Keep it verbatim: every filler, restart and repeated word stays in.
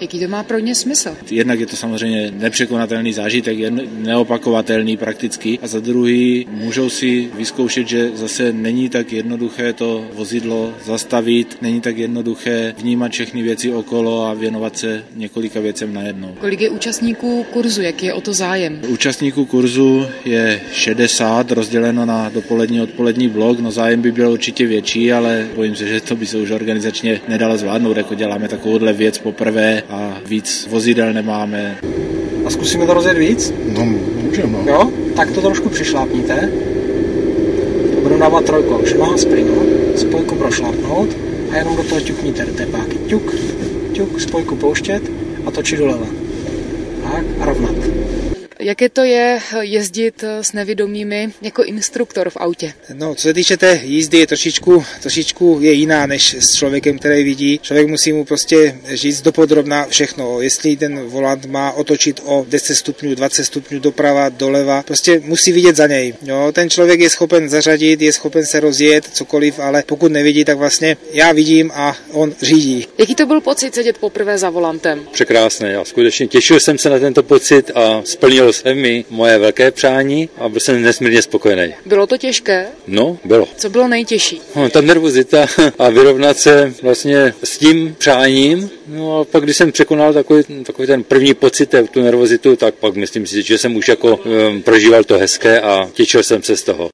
Jaký to má pro ně smysl? Jednak je to samozřejmě nepřekonatelný zážitek, je neopakovatelný prakticky a za druhý můžou si vyzkoušet, že zase není tak jednoduché to vozidlo zastavit, není tak jednoduché vnímat všechny věci okolo a věnovat se několika věcem najednou. Kolik je účastníků kurzu, jaký je o to zájem? Účastníků kurzu je šedesát, rozděleno na dopolední a odpolední blok, no zájem by byl určitě větší, ale bojím se, že to by se už organizačně nedalo zvládnout, jako děláme takovouhle věc poprvé a víc vozidel nemáme. A zkusíme to rozjet víc? No, můžeme. Jo? Tak to trošku přišlápníte. Budu dávat trojku všema, springu, spojku prošlápnout a jenom do toho ťukníte tepáky. Ťuk, ťuk, spojku pouštět a točit doleva. Tak a rovnat. Jaké to je jezdit s nevědomými jako instruktor v autě? No, co se týče té jízdy, je trošičku, trošičku je jiná než s člověkem, který vidí. Člověk musí mu prostě říct dopodrobna všechno. Jestli ten volant má otočit o deset stupňů, dvacet stupňů doprava, doleva, prostě musí vidět za něj. Jo, ten člověk je schopen zařadit, je schopen se rozjet, cokoliv, ale pokud nevidí, tak vlastně já vidím a on řídí. Jaký to byl pocit sedět poprvé za volantem? Překrásné, já skutečně těšil jsem se na tento pocit a splnil se mi moje velké přání a byl jsem nesmírně spokojený. Bylo to těžké? No, bylo. Co bylo nejtěžší? No, ta nervozita a vyrovnat se vlastně s tím přáním. No a pak, když jsem překonal takový, takový ten první pocit, tu nervozitu, tak pak myslím si, že jsem už jako um, prožíval to hezké a těšil jsem se z toho.